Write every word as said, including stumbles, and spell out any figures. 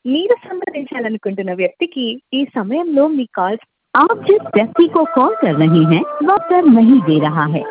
మీరు సంప్రదించాలనుకుంటున్న వ్యక్తికి ఈ సమయంలో మీ కాల్ आप जिस व्यक्ति को कॉल कर रहे हैं वह उत्तर नहीं दे रहा है